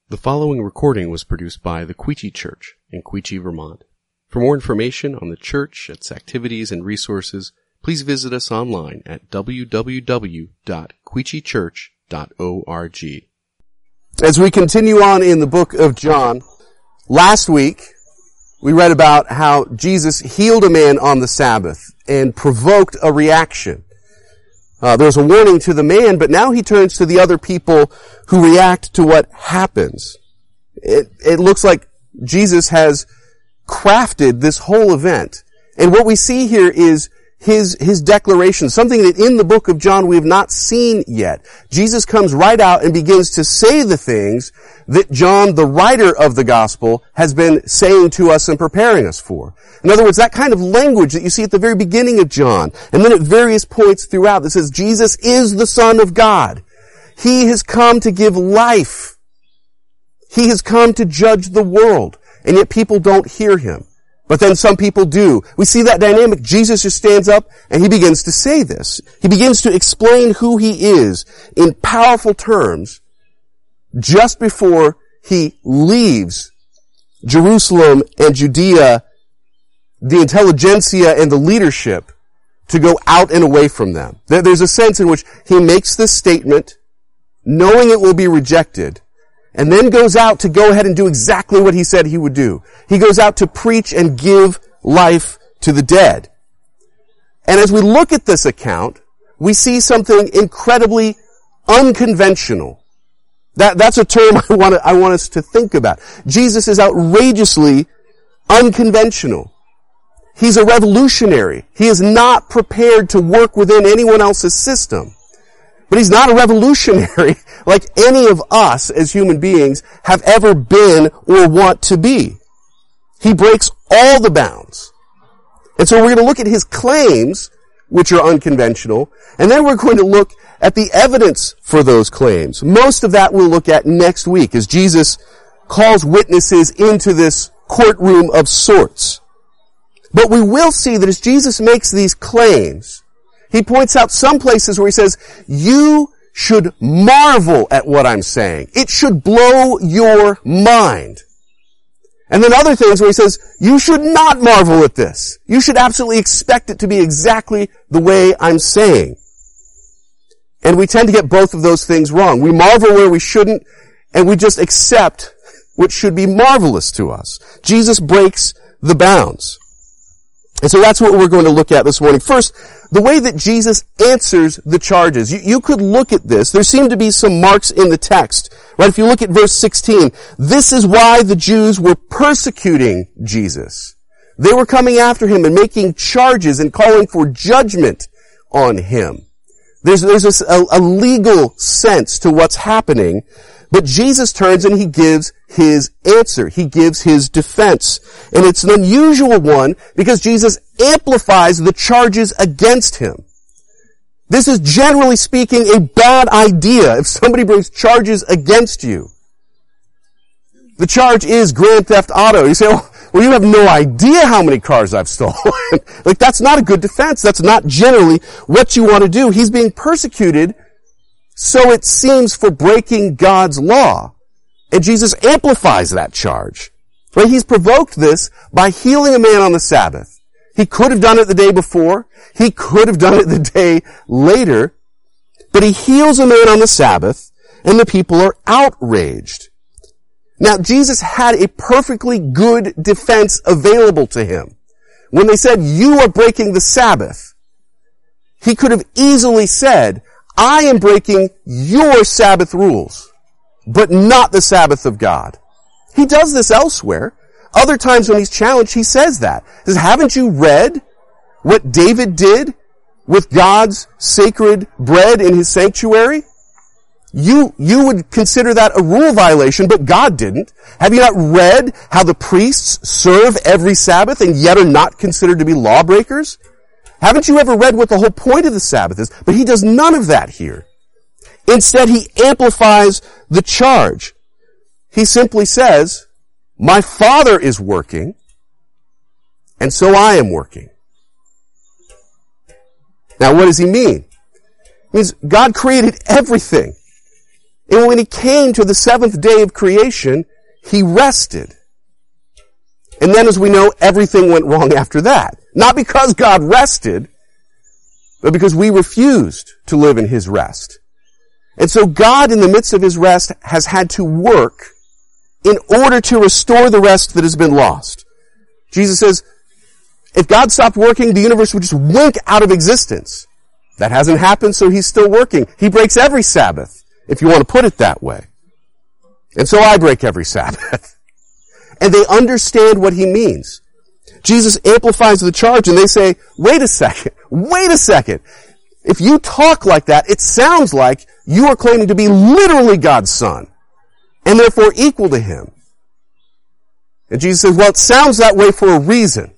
The following recording was produced by the Quechee Church in Quechee, Vermont. For more information on the church, its activities, and resources, please visit us online at www.quecheechurch.org. As we continue on in the book of John, last week we read about how Jesus healed a man on the Sabbath and provoked a reaction. There was a warning to the man, but now he turns to the other people who react to what happens. It looks like Jesus has crafted this whole event. And what we see here is his declaration, something that in the book of John we have not seen yet. Jesus comes right out and begins to say the things that John, the writer of the gospel, has been saying to us and preparing us for. In other words, that kind of language that you see at the very beginning of John, and then at various points throughout that says Jesus is the Son of God. He has come to give life. He has come to judge the world, and yet people don't hear him. But then some people do. We see that dynamic. Jesus just stands up and he begins to say this. He begins to explain who he is in powerful terms just before he leaves Jerusalem and Judea, the intelligentsia and the leadership, to go out and away from them. There's a sense in which he makes this statement, knowing it will be rejected, and then goes out to go ahead and do exactly what he said he would do. He goes out to preach and give life to the dead. And as we look at this account, we see something incredibly unconventional. That's a term I want us to think about. Jesus is outrageously unconventional. He's a revolutionary. He is not prepared to work within anyone else's system. But he's not a revolutionary like any of us as human beings have ever been or want to be. He breaks all the bounds. And so we're going to look at his claims, which are unconventional, and then we're going to look at the evidence for those claims. Most of that we'll look at next week as Jesus calls witnesses into this courtroom of sorts. But we will see that as Jesus makes these claims, he points out some places where he says, you should marvel at what I'm saying. It should blow your mind. And then other things where he says, you should not marvel at this. You should absolutely expect it to be exactly the way I'm saying. And we tend to get both of those things wrong. We marvel where we shouldn't, and we just accept what should be marvelous to us. Jesus breaks the bounds. And so that's what we're going to look at this morning. First, the way that Jesus answers the charges. You could look at this. There seem to be some marks in the text. Right? If you look at verse 16, this is why the Jews were persecuting Jesus. They were coming after him and making charges and calling for judgment on him. There's a legal sense to what's happening, but Jesus turns and he gives his answer. He gives his defense. And it's an unusual one because Jesus amplifies the charges against him. This is generally speaking a bad idea if somebody brings charges against you. The charge is grand theft auto. You say, well, you have no idea how many cars I've stolen. Like, that's not a good defense. That's not generally what you want to do. He's being persecuted, so it seems, for breaking God's law. And Jesus amplifies that charge. Right? He's provoked this by healing a man on the Sabbath. He could have done it the day before. He could have done it the day later. But he heals a man on the Sabbath, and the people are outraged. Now, Jesus had a perfectly good defense available to him. When they said, you are breaking the Sabbath, he could have easily said, I am breaking your Sabbath rules, but not the Sabbath of God. He does this elsewhere. Other times when he's challenged, he says that. He says, haven't you read what David did with God's sacred bread in his sanctuary? You would consider that a rule violation, but God didn't. Have you not read how the priests serve every Sabbath and yet are not considered to be lawbreakers? Haven't you ever read what the whole point of the Sabbath is? But he does none of that here. Instead, he amplifies the charge. He simply says, my Father is working, and so I am working. Now, what does he mean? It means God created everything. And when he came to the seventh day of creation, he rested. And then, as we know, everything went wrong after that. Not because God rested, but because we refused to live in his rest. And so God, in the midst of his rest, has had to work in order to restore the rest that has been lost. Jesus says, if God stopped working, the universe would just wink out of existence. That hasn't happened, so he's still working. He breaks every Sabbath, if you want to put it that way. And so I break every Sabbath. And they understand what he means. Jesus amplifies the charge and they say, wait a second. If you talk like that, it sounds like you are claiming to be literally God's son and therefore equal to him. And Jesus says, well, it sounds that way for a reason.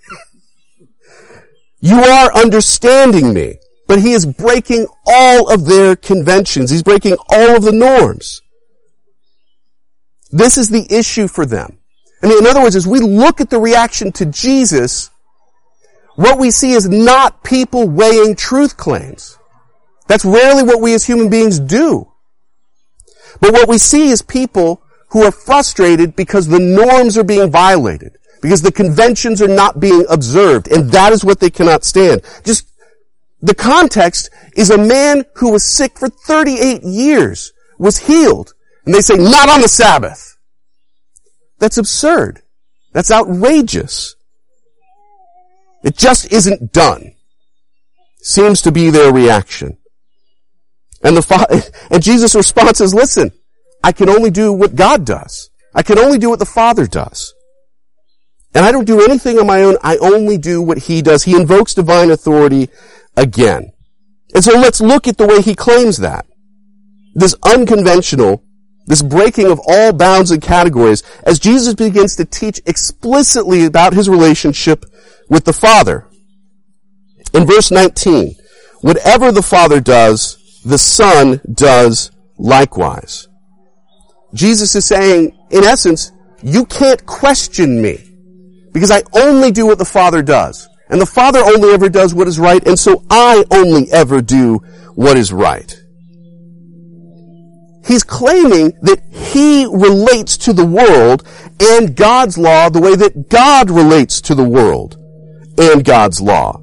You are understanding me, but he is breaking all of their conventions. He's breaking all of the norms. This is the issue for them. I mean, in other words, as we look at the reaction to Jesus, what we see is not people weighing truth claims. That's rarely what we as human beings do. But what we see is people who are frustrated because the norms are being violated, because the conventions are not being observed, and that is what they cannot stand. Just, the context is a man who was sick for 38 years, was healed, and they say, not on the Sabbath. That's absurd. That's outrageous. It just isn't done. Seems to be their reaction. And Jesus' response is, listen, I can only do what God does. I can only do what the Father does. And I don't do anything on my own. I only do what he does. He invokes divine authority again. And so let's look at the way he claims that. This unconventional, this breaking of all bounds and categories, as Jesus begins to teach explicitly about his relationship with the Father. In verse 19, whatever the Father does, the Son does likewise. Jesus is saying, in essence, you can't question me, because I only do what the Father does. And the Father only ever does what is right, and so I only ever do what is right. He's claiming that he relates to the world and God's law the way that God relates to the world and God's law.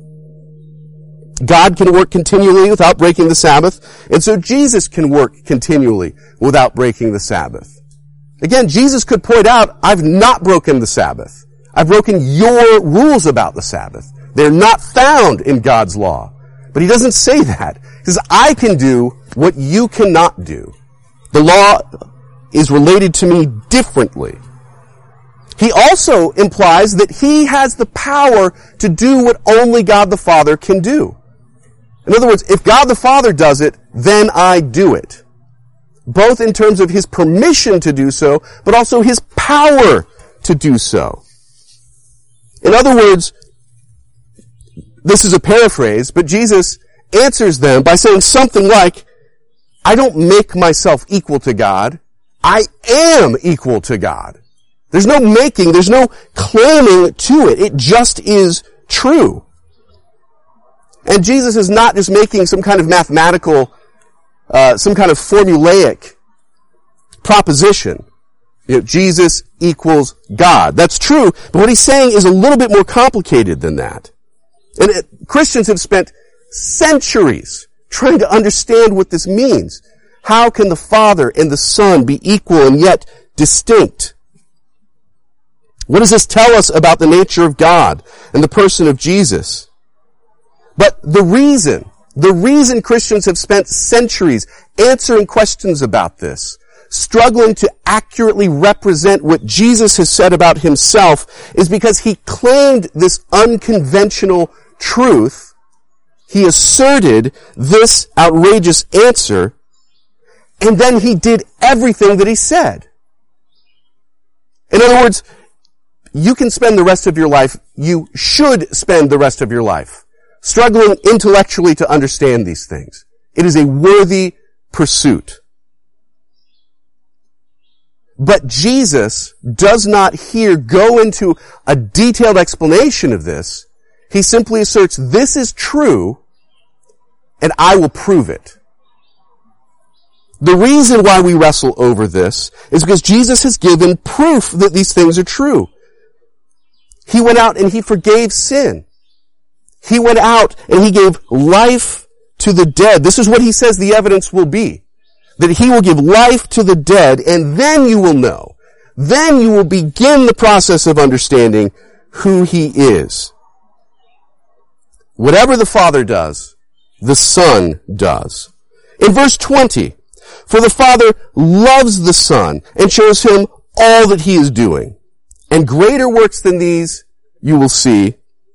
God can work continually without breaking the Sabbath, and so Jesus can work continually without breaking the Sabbath. Again, Jesus could point out, I've not broken the Sabbath. I've broken your rules about the Sabbath. They're not found in God's law. But he doesn't say that. He says, I can do what you cannot do. The law is related to me differently. He also implies that he has the power to do what only God the Father can do. In other words, if God the Father does it, then I do it. Both in terms of his permission to do so, but also his power to do so. In other words, this is a paraphrase, but Jesus answers them by saying something like, I don't make myself equal to God. I am equal to God. There's no making, there's no claiming to it. It just is true. And Jesus is not just making some kind of mathematical, some kind of formulaic proposition. Jesus equals God. That's true, but what he's saying is a little bit more complicated than that. And Christians have spent centuries trying to understand what this means. How can the Father and the Son be equal and yet distinct? What does this tell us about the nature of God and the person of Jesus? But the reason Christians have spent centuries answering questions about this, struggling to accurately represent what Jesus has said about himself, is because he claimed this unconventional truth. He asserted this outrageous answer, and then he did everything that he said. In other words, you can spend the rest of your life, you should spend the rest of your life struggling intellectually to understand these things. It is a worthy pursuit. But Jesus does not here go into a detailed explanation of this. He simply asserts, this is true, and I will prove it. The reason why we wrestle over this is because Jesus has given proof that these things are true. He went out and he forgave sin. He went out and he gave life to the dead. This is what he says the evidence will be. That he will give life to the dead, and then you will know. Then you will begin the process of understanding who he is. Whatever the Father does, the Son does. In verse 20, for the Father loves the Son and shows him all that he is doing. And greater works than these you will see.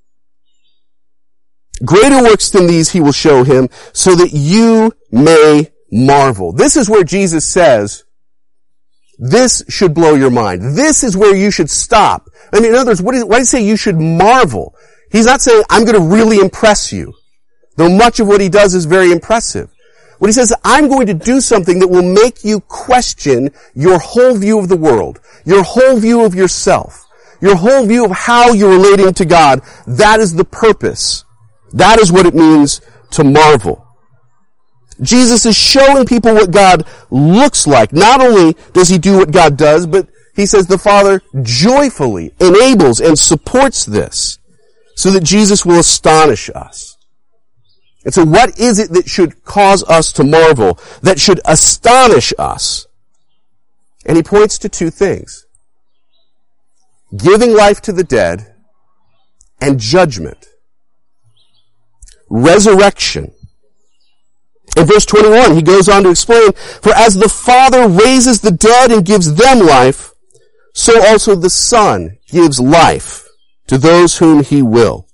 Greater works than these he will show him, so that you may marvel. This is where Jesus says, this should blow your mind. This is where you should stop. I mean, in other words, why does he say you should marvel? He's not saying, I'm going to really impress you. Though much of what he does is very impressive. What he says, I'm going to do something that will make you question your whole view of the world, your whole view of yourself, your whole view of how you're relating to God. That is the purpose. That is what it means to marvel. Jesus is showing people what God looks like. Not only does he do what God does, but he says the Father joyfully enables and supports this so that Jesus will astonish us. And so what is it that should cause us to marvel, that should astonish us? And he points to two things: giving life to the dead and judgment. Resurrection. In verse 21, he goes on to explain, for as the Father raises the dead and gives them life, so also the Son gives life to those whom he will.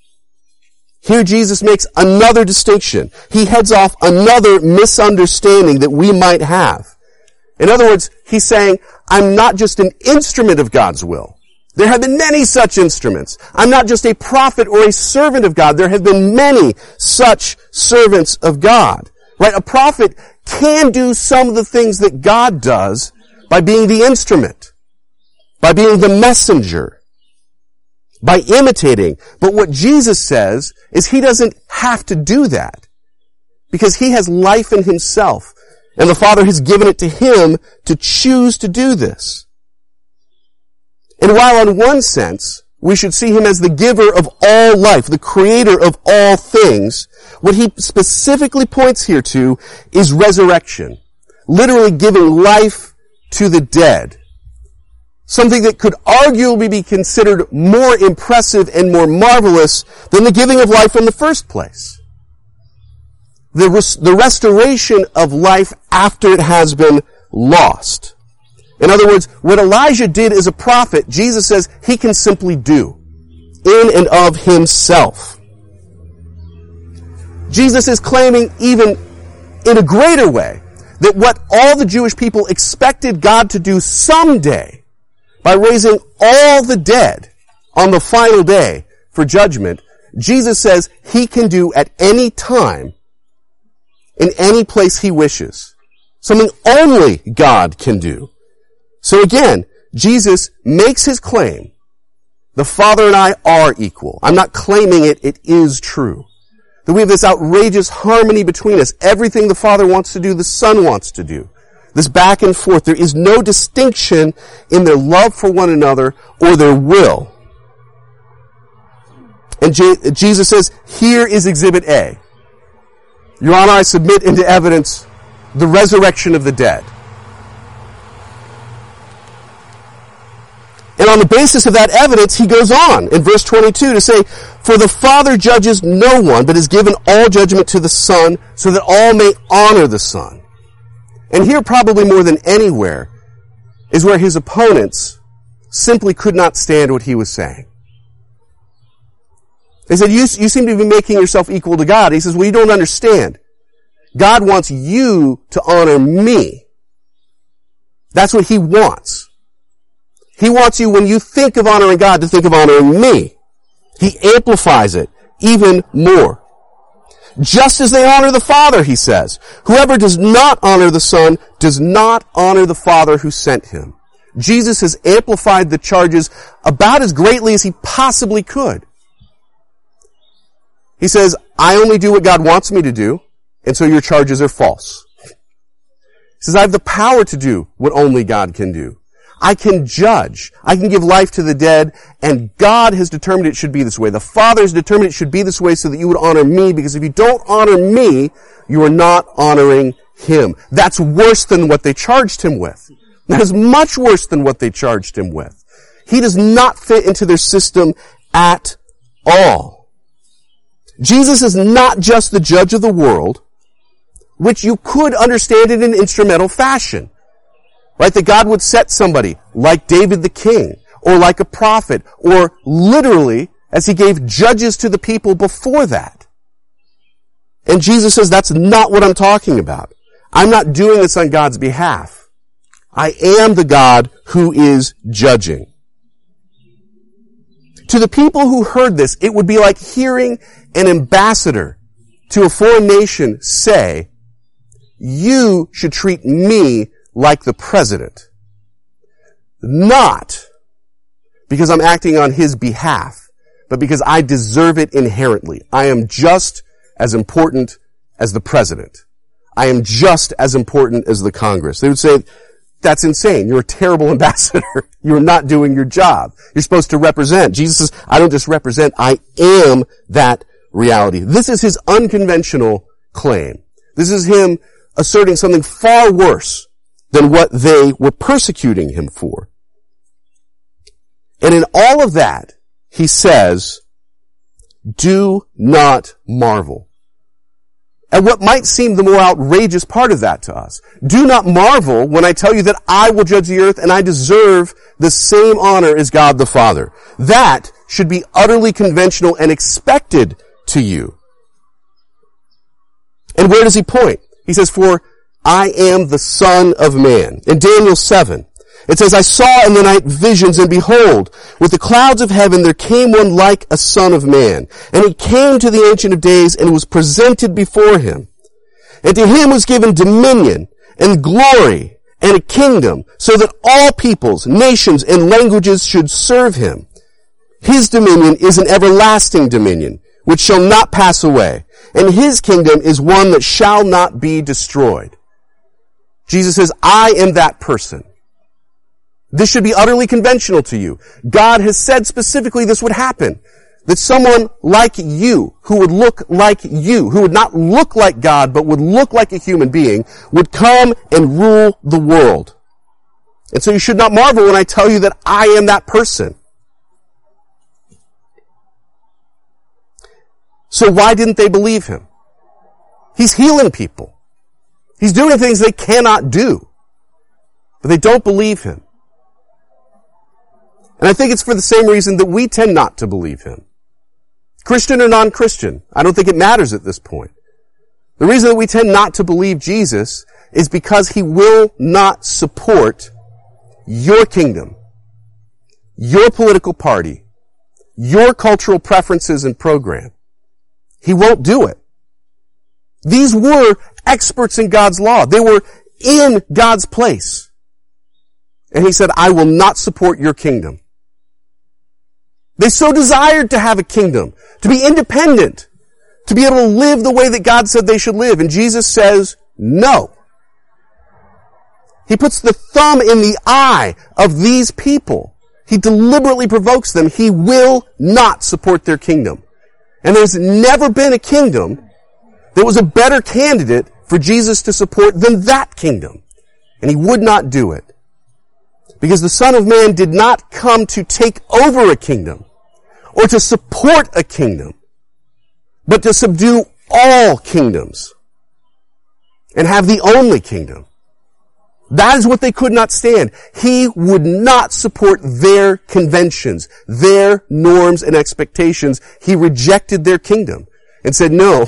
Here Jesus makes another distinction. He heads off another misunderstanding that we might have. In other words, he's saying, I'm not just an instrument of God's will. There have been many such instruments. I'm not just a prophet or a servant of God. There have been many such servants of God. Right? A prophet can do some of the things that God does by being the instrument, by being the messenger, by imitating. But what Jesus says is he doesn't have to do that because he has life in himself, and the Father has given it to him to choose to do this. And while in one sense, we should see him as the giver of all life, the creator of all things, what he specifically points here to is resurrection. Literally giving life to the dead. Something that could arguably be considered more impressive and more marvelous than the giving of life in the first place. The restoration of life after it has been lost. In other words, what Elijah did as a prophet, Jesus says he can simply do in and of himself. Jesus is claiming even in a greater way that what all the Jewish people expected God to do someday by raising all the dead on the final day for judgment, Jesus says he can do at any time in any place he wishes. Something only God can do. So again, Jesus makes his claim. The Father and I are equal. I'm not claiming it. It is true. That we have this outrageous harmony between us. Everything the Father wants to do, the Son wants to do. This back and forth. There is no distinction in their love for one another or their will. And Jesus says, here is Exhibit A. Your Honor, I submit into evidence the resurrection of the dead. And on the basis of that evidence, he goes on in verse 22 to say, for the Father judges no one, but has given all judgment to the Son, so that all may honor the Son. And here, probably more than anywhere, is where his opponents simply could not stand what he was saying. They said, you seem to be making yourself equal to God. He says, well, you don't understand. God wants you to honor me. That's what he wants. He wants you, when you think of honoring God, to think of honoring me. He amplifies it even more. Just as they honor the Father, he says, whoever does not honor the Son does not honor the Father who sent him. Jesus has amplified the charges about as greatly as he possibly could. He says, I only do what God wants me to do, and so your charges are false. says, I have the power to do what only God can do. I can judge. I can give life to the dead, and God has determined it should be this way. The Father has determined it should be this way so that you would honor me, because if you don't honor me, you are not honoring him. That's worse than what they charged him with. That is much worse than what they charged him with. He does not fit into their system at all. Jesus is not just the judge of the world, which you could understand in an instrumental fashion. Right? That God would set somebody like David the king, or like a prophet, or literally as he gave judges to the people before that. And Jesus says, that's not what I'm talking about. I'm not doing this on God's behalf. I am the God who is judging. To the people who heard this, it would be like hearing an ambassador to a foreign nation say, you should treat me like the president. Not because I'm acting on his behalf, but because I deserve it inherently. I am just as important as the president. I am just as important as the Congress. They would say, that's insane. You're a terrible ambassador. You're not doing your job. You're supposed to represent. Jesus says, I don't just represent, I am that reality. This is his unconventional claim. This is him asserting something far worse than what they were persecuting him for. And in all of that, he says, do not marvel. And what might seem the more outrageous part of that to us. Do not marvel when I tell you that I will judge the earth and I deserve the same honor as God the Father. That should be utterly conventional and expected to you. And where does he point? He says, for I am the Son of Man. In Daniel 7, it says, I saw in the night visions, and behold, with the clouds of heaven there came one like a son of man. And he came to the Ancient of Days and was presented before him. And to him was given dominion and glory and a kingdom, so that all peoples, nations, and languages should serve him. His dominion is an everlasting dominion, which shall not pass away. And his kingdom is one that shall not be destroyed. Jesus says, I am that person. This should be utterly conventional to you. God has said specifically this would happen. That someone like you, who would look like you, who would not look like God, but would look like a human being, would come and rule the world. And so you should not marvel when I tell you that I am that person. So why didn't they believe him? He's healing people. He's doing things they cannot do. But they don't believe him. And I think it's for the same reason that we tend not to believe him. Christian or non-Christian, I don't think it matters at this point. The reason that we tend not to believe Jesus is because he will not support your kingdom, your political party, your cultural preferences and program. He won't do it. These were experts in God's law. They were in God's place. And he said, I will not support your kingdom. They so desired to have a kingdom, to be independent, to be able to live the way that God said they should live. And Jesus says, no. He puts the thumb in the eye of these people. He deliberately provokes them. He will not support their kingdom. And there's never been a kingdom that was a better candidate for Jesus to support than that kingdom. And he would not do it. Because the Son of Man did not come to take over a kingdom or to support a kingdom, but to subdue all kingdoms and have the only kingdom. That is what they could not stand. He would not support their conventions, their norms and expectations. He rejected their kingdom and said, no.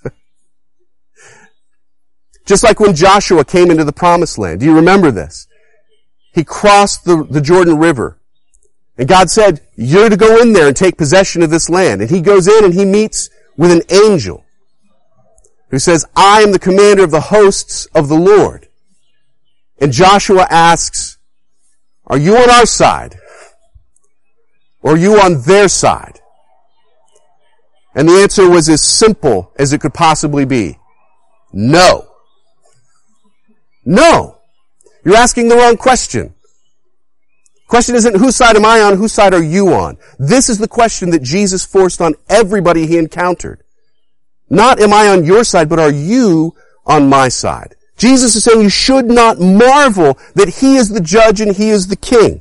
Just like when Joshua came into the promised land. Do you remember this? He crossed the Jordan River. And God said, you're to go in there and take possession of this land. And he goes in and he meets with an angel who says, I am the commander of the hosts of the Lord. And Joshua asks, are you on our side? Or are you on their side? And the answer was as simple as it could possibly be. No. No. You're asking the wrong question. Question isn't whose side am I on, whose side are you on? This is the question that Jesus forced on everybody he encountered. Not am I on your side, but are you on my side? Jesus is saying you should not marvel that he is the judge and he is the king.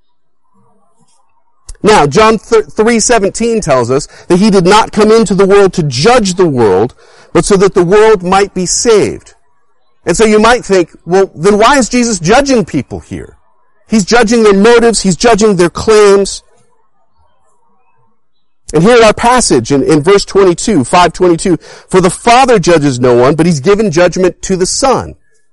Now, John 3:17 tells us that he did not come into the world to judge the world, but so that the world might be saved. And so you might think, well, then why is Jesus judging people here? He's judging their motives, he's judging their claims. And here in our passage in verse 22, 5:22, for the Father judges no one, but he's given judgment to the Son.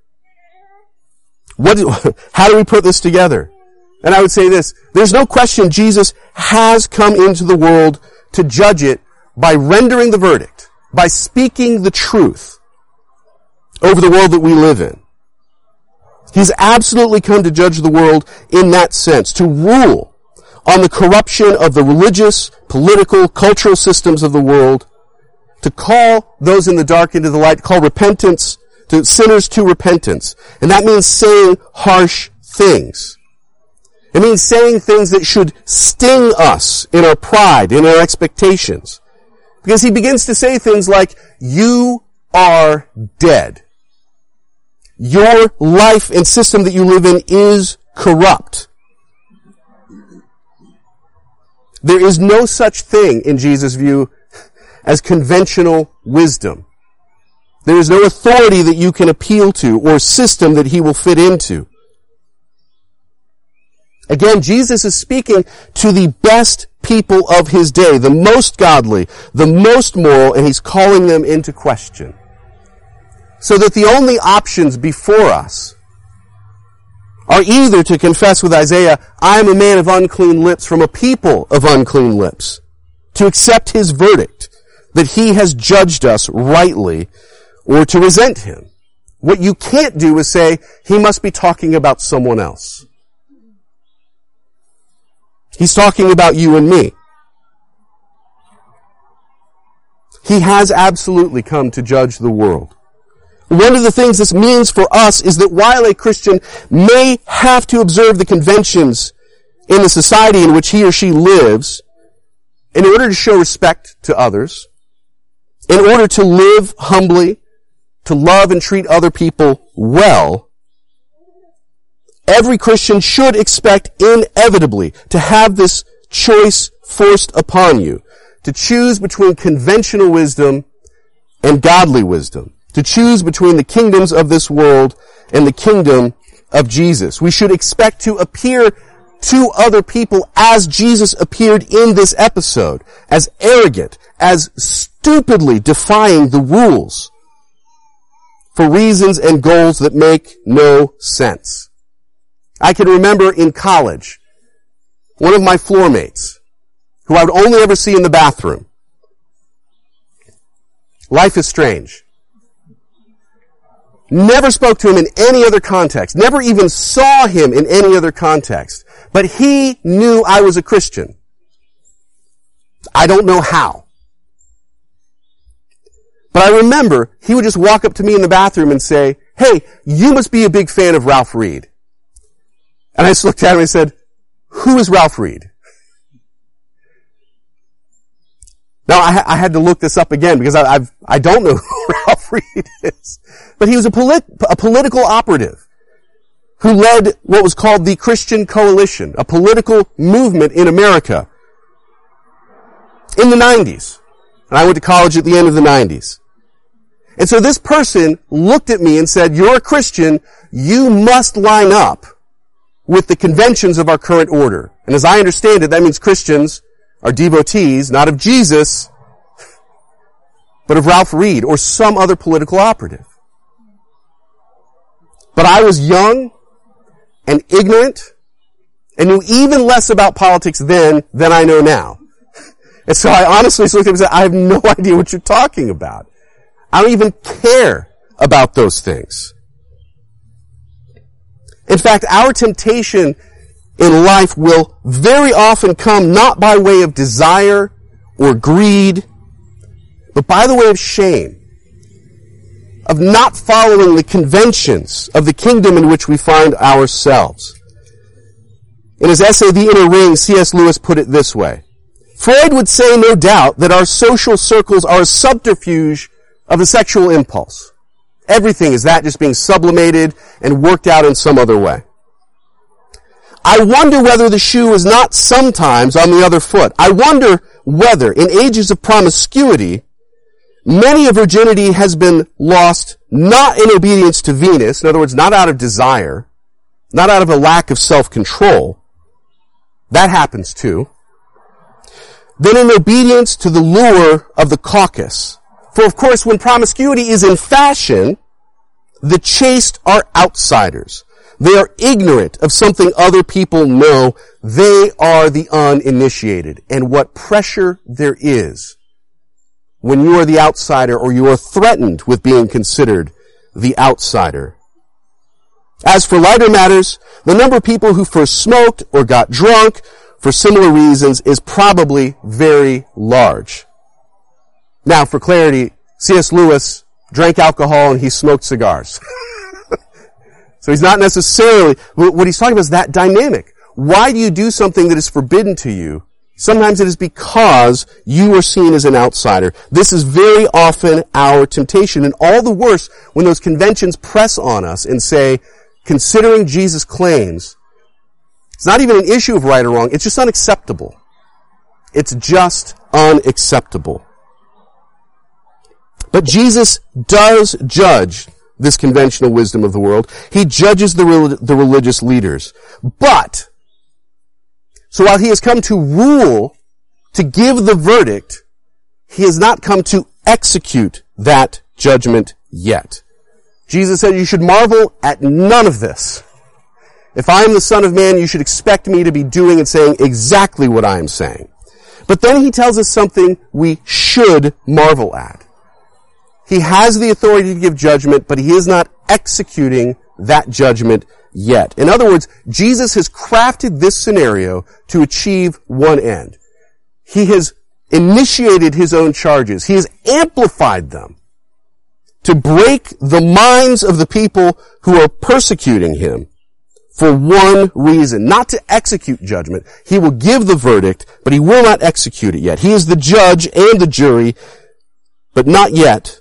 How do we put this together? And I would say this, there's no question Jesus has come into the world to judge it by rendering the verdict, by speaking the truth over the world that we live in. He's absolutely come to judge the world in that sense, to rule on the corruption of the religious, political, cultural systems of the world, to call those in the dark into the light, call repentance, to sinners to repentance. And that means saying harsh things. It means saying things that should sting us in our pride, in our expectations. Because he begins to say things like, you are dead. Your life and system that you live in is corrupt. There is no such thing, in Jesus' view, as conventional wisdom. There is no authority that you can appeal to or system that he will fit into. Again, Jesus is speaking to the best people of his day, the most godly, the most moral, and he's calling them into question. So that the only options before us are either to confess with Isaiah, I am a man of unclean lips from a people of unclean lips, to accept his verdict that he has judged us rightly, or to resent him. What you can't do is say, he must be talking about someone else. He's talking about you and me. He has absolutely come to judge the world. One of the things this means for us is that while a Christian may have to observe the conventions in the society in which he or she lives, in order to show respect to others, in order to live humbly, to love and treat other people well, every Christian should expect inevitably to have this choice forced upon you, to choose between conventional wisdom and godly wisdom, to choose between the kingdoms of this world and the kingdom of Jesus. We should expect to appear to other people as Jesus appeared in this episode, as arrogant, as stupidly defying the rules for reasons and goals that make no sense. I can remember in college, one of my floor mates, who I would only ever see in the bathroom. Life is strange. Never spoke to him in any other context. Never even saw him in any other context. But he knew I was a Christian. I don't know how. But I remember he would just walk up to me in the bathroom and say, hey, you must be a big fan of Ralph Reed. And I just looked at him and said, who is Ralph Reed? Now, I had to look this up again because I don't know who Ralph Reed is. But he was a political operative who led what was called the Christian Coalition, a political movement in America in the 90s. And I went to college at the end of the 90s. And so this person looked at me and said, you're a Christian, you must line up with the conventions of our current order. And as I understand it, that means Christians are devotees, not of Jesus, but of Ralph Reed or some other political operative. But I was young and ignorant and knew even less about politics then than I know now. And so I honestly looked at him and said, I have no idea what you're talking about. I don't even care about those things. In fact, our temptation in life will very often come not by way of desire or greed, but by the way of shame. of not following the conventions of the kingdom in which we find ourselves. In his essay, The Inner Ring, C.S. Lewis put it this way: Freud would say, no doubt, that our social circles are a subterfuge of the sexual impulse. Everything is that, just being sublimated and worked out in some other way. I wonder whether the shoe is not sometimes on the other foot. I wonder whether, in ages of promiscuity, many a virginity has been lost not in obedience to Venus, in other words, not out of desire, not out of a lack of self-control. That happens too. Then in obedience to the lure of the Caucasus. For of course, when promiscuity is in fashion, the chaste are outsiders. They are ignorant of something other people know. They are the uninitiated. And what pressure there is when you are the outsider, or you are threatened with being considered the outsider. As for lighter matters, the number of people who first smoked or got drunk for similar reasons is probably very large. Now, for clarity, C.S. Lewis drank alcohol and he smoked cigars. So he's not necessarily, what he's talking about is that dynamic. Why do you do something that is forbidden to you? Sometimes it is because you are seen as an outsider. This is very often our temptation, and all the worse when those conventions press on us and say, considering Jesus' claims, it's not even an issue of right or wrong, it's just unacceptable. It's just unacceptable. But Jesus does judge this conventional wisdom of the world. He judges the religious leaders. But, so while he has come to rule, to give the verdict, he has not come to execute that judgment yet. Jesus said, you should marvel at none of this. If I am the Son of Man, you should expect me to be doing and saying exactly what I am saying. But then he tells us something we should marvel at. He has the authority to give judgment, but he is not executing that judgment yet. In other words, Jesus has crafted this scenario to achieve one end. He has initiated his own charges. He has amplified them to break the minds of the people who are persecuting him for one reason, not to execute judgment. He will give the verdict, but he will not execute it yet. He is the judge and the jury, but not yet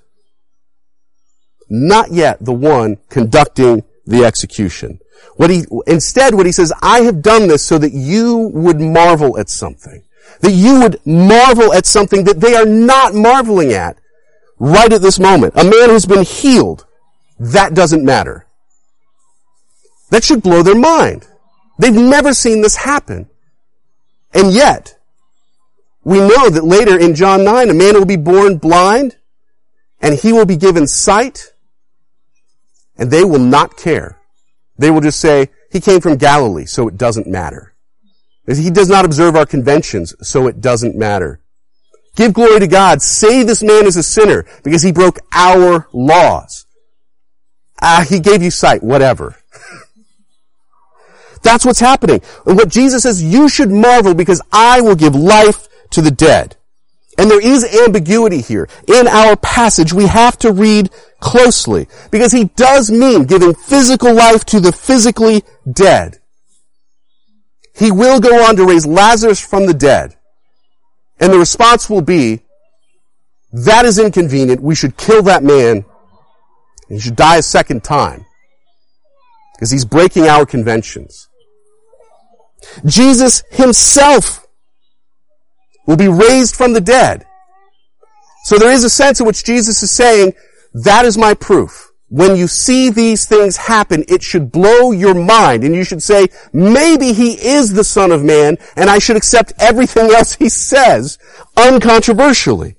the one conducting the execution. Instead, what he says, I have done this so that you would marvel at something. That you would marvel at something that they are not marveling at right at this moment. A man who's been healed, that doesn't matter. That should blow their mind. They've never seen this happen. And yet, we know that later in John 9, a man will be born blind, and he will be given sight, and they will not care. They will just say, he came from Galilee, so it doesn't matter. He does not observe our conventions, so it doesn't matter. Give glory to God. Say this man is a sinner because he broke our laws. He gave you sight, whatever. That's what's happening. And what Jesus says, you should marvel because I will give life to the dead. And there is ambiguity here. In our passage, we have to read closely because he does mean giving physical life to the physically dead. He will go on to raise Lazarus from the dead. And the response will be, that is inconvenient. We should kill that man. He should die a second time because he's breaking our conventions. Jesus himself will be raised from the dead. So there is a sense in which Jesus is saying, that is my proof. When you see these things happen, it should blow your mind, and you should say, maybe he is the Son of Man, and I should accept everything else he says uncontroversially.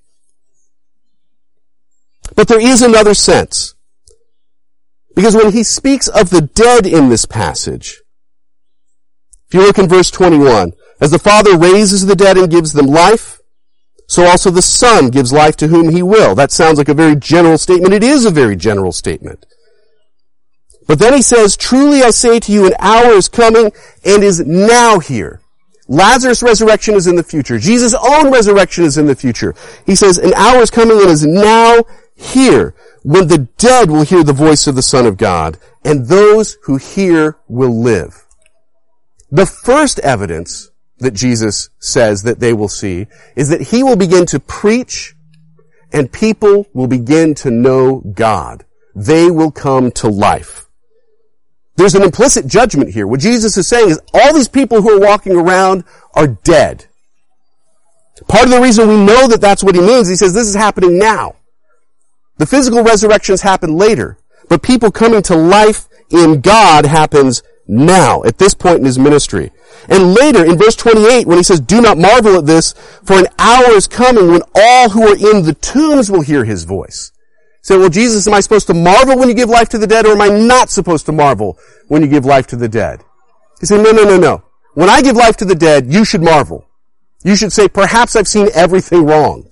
But there is another sense. Because when he speaks of the dead in this passage, if you look in verse 21, as the Father raises the dead and gives them life, so also the Son gives life to whom he will. That sounds like a very general statement. It is a very general statement. But then he says, truly I say to you, an hour is coming and is now here. Lazarus' resurrection is in the future. Jesus' own resurrection is in the future. He says, an hour is coming and is now hear, when the dead will hear the voice of the Son of God, and those who hear will live. The first evidence that Jesus says that they will see is that he will begin to preach and people will begin to know God. They will come to life. There's an implicit judgment here. What Jesus is saying is all these people who are walking around are dead. Part of the reason we know that that's what he means, he says this is happening now. The physical resurrections happen later, but people coming to life in God happens now, at this point in his ministry. And later, in verse 28, when he says, do not marvel at this, for an hour is coming when all who are in the tombs will hear his voice. So, well, Jesus, am I supposed to marvel when you give life to the dead, or am I not supposed to marvel when you give life to the dead? He said, no. When I give life to the dead, you should marvel. You should say, perhaps I've seen everything wrong.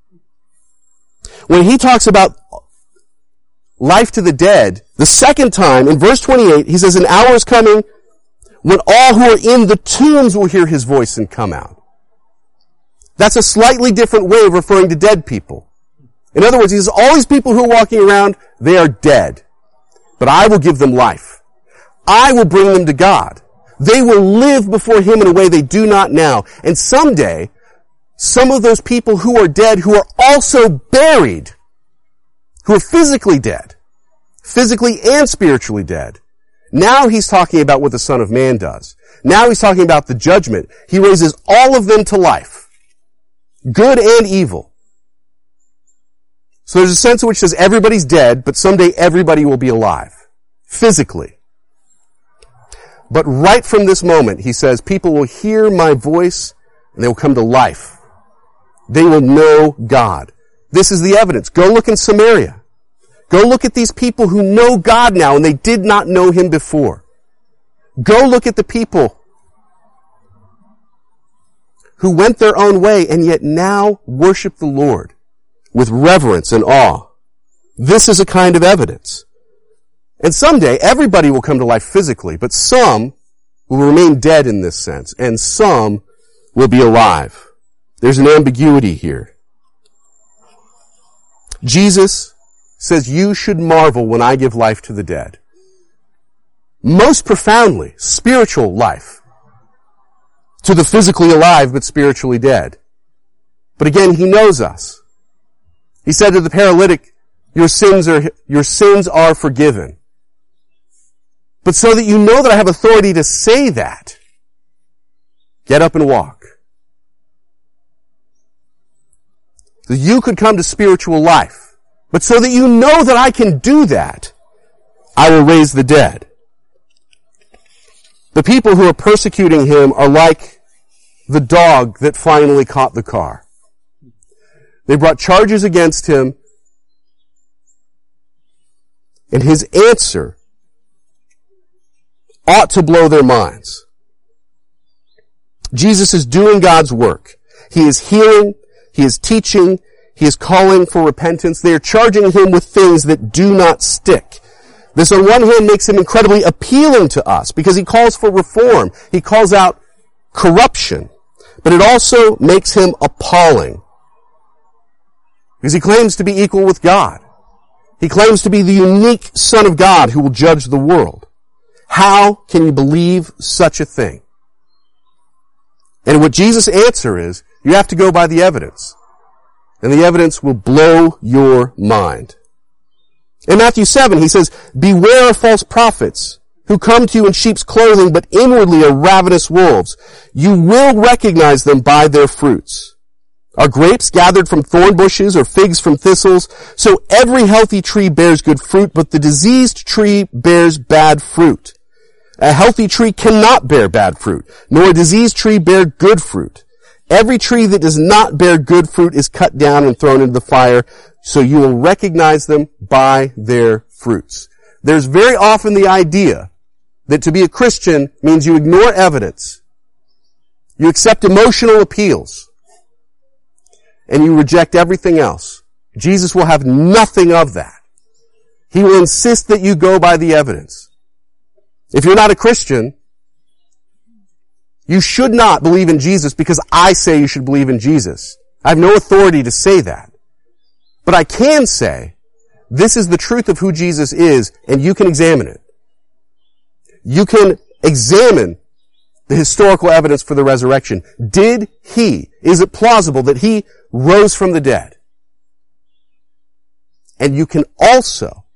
When he talks about life to the dead, the second time, in verse 28, he says, an hour is coming when all who are in the tombs will hear his voice and come out. That's a slightly different way of referring to dead people. In other words, he says, all these people who are walking around, they are dead. But I will give them life. I will bring them to God. They will live before him in a way they do not now. And someday, some of those people who are dead, who are also buried, who are physically dead, physically and spiritually dead. Now he's talking about what the Son of Man does. Now he's talking about the judgment. He raises all of them to life, good and evil. So there's a sense in which says everybody's dead, but someday everybody will be alive, physically. But right from this moment, he says, people will hear my voice and they will come to life. They will know God. This is the evidence. Go look in Samaria. Go look at these people who know God now and they did not know him before. Go look at the people who went their own way and yet now worship the Lord with reverence and awe. This is a kind of evidence. And someday everybody will come to life physically, but some will remain dead in this sense, and some will be alive. There's an ambiguity here. Jesus says, you should marvel when I give life to the dead. Most profoundly, spiritual life. To the physically alive but spiritually dead. But again, he knows us. He said to the paralytic, your sins are forgiven. But so that you know that I have authority to say that, get up and walk. So you could come to spiritual life. But so that you know that I can do that, I will raise the dead. The people who are persecuting him are like the dog that finally caught the car. They brought charges against him, and his answer ought to blow their minds. Jesus is doing God's work. He is healing, he is teaching, he is calling for repentance. They are charging him with things that do not stick. This on one hand makes him incredibly appealing to us because he calls for reform. He calls out corruption. But it also makes him appalling because he claims to be equal with God. He claims to be the unique Son of God who will judge the world. How can you believe such a thing? And what Jesus' answer is, you have to go by the evidence. And the evidence will blow your mind. In Matthew 7, he says, beware of false prophets who come to you in sheep's clothing, but inwardly are ravenous wolves. You will recognize them by their fruits. Are grapes gathered from thorn bushes or figs from thistles? So every healthy tree bears good fruit, but the diseased tree bears bad fruit. A healthy tree cannot bear bad fruit, nor a diseased tree bear good fruit. Every tree that does not bear good fruit is cut down and thrown into the fire, so you will recognize them by their fruits. There's very often the idea that to be a Christian means you ignore evidence, you accept emotional appeals, and you reject everything else. Jesus will have nothing of that. He will insist that you go by the evidence. If you're not a Christian, you should not believe in Jesus because I say you should believe in Jesus. I have no authority to say that. But I can say this is the truth of who Jesus is, and you can examine it. You can examine the historical evidence for the resurrection. Is it plausible that he rose from the dead? And you can also,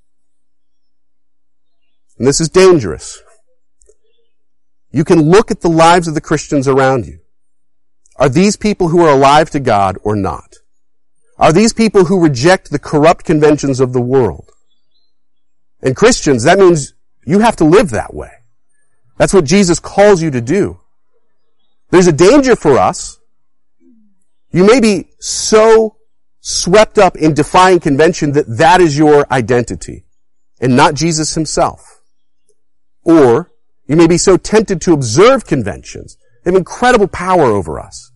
and this is dangerous, you can look at the lives of the Christians around you. Are these people who are alive to God or not? Are these people who reject the corrupt conventions of the world? And Christians, that means you have to live that way. That's what Jesus calls you to do. There's a danger for us. You may be so swept up in defying convention that is your identity and not Jesus himself. Or you may be so tempted to observe conventions. They have incredible power over us,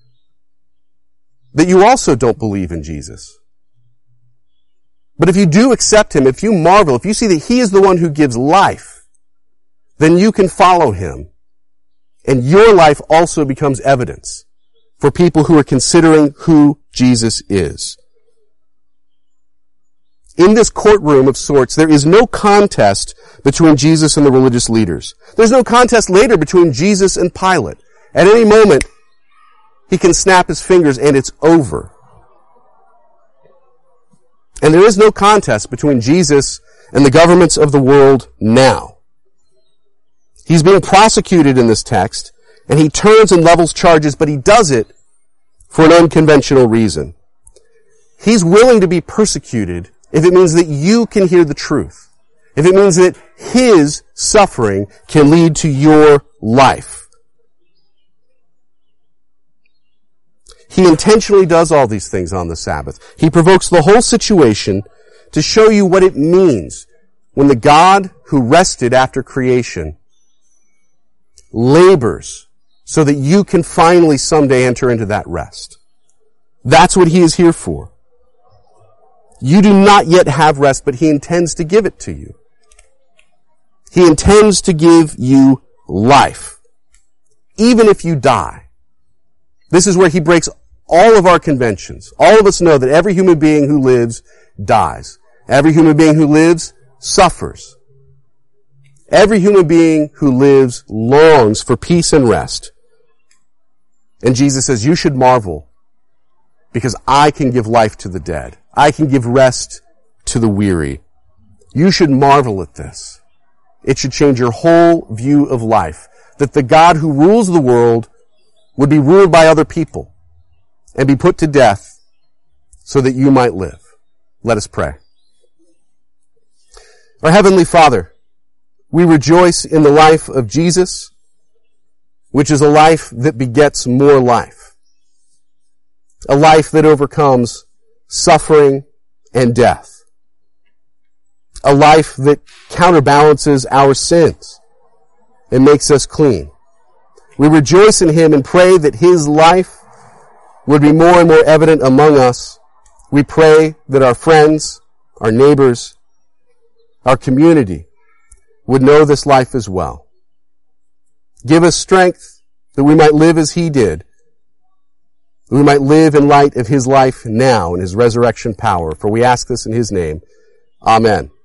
that you also don't believe in Jesus. But if you do accept him, if you marvel, if you see that he is the one who gives life, then you can follow him. And your life also becomes evidence for people who are considering who Jesus is. In this courtroom of sorts, there is no contest between Jesus and the religious leaders. There's no contest later between Jesus and Pilate. At any moment, he can snap his fingers and it's over. And there is no contest between Jesus and the governments of the world now. He's being prosecuted in this text, and he turns and levels charges, but he does it for an unconventional reason. He's willing to be persecuted if it means that you can hear the truth. If it means that his suffering can lead to your life. He intentionally does all these things on the Sabbath. He provokes the whole situation to show you what it means when the God who rested after creation labors so that you can finally someday enter into that rest. That's what he is here for. You do not yet have rest, but he intends to give it to you. He intends to give you life, even if you die. This is where he breaks all of our conventions. All of us know that every human being who lives dies. Every human being who lives suffers. Every human being who lives longs for peace and rest. And Jesus says, you should marvel because I can give life to the dead. I can give rest to the weary. You should marvel at this. It should change your whole view of life. That the God who rules the world would be ruled by other people and be put to death so that you might live. Let us pray. Our Heavenly Father, we rejoice in the life of Jesus, which is a life that begets more life. A life that overcomes suffering and death. A life that counterbalances our sins and makes us clean. We rejoice in him and pray that his life would be more and more evident among us. We pray that our friends, our neighbors, our community would know this life as well. Give us strength that we might live as he did. That we might live in light of his life now and his resurrection power. For we ask this in his name. Amen.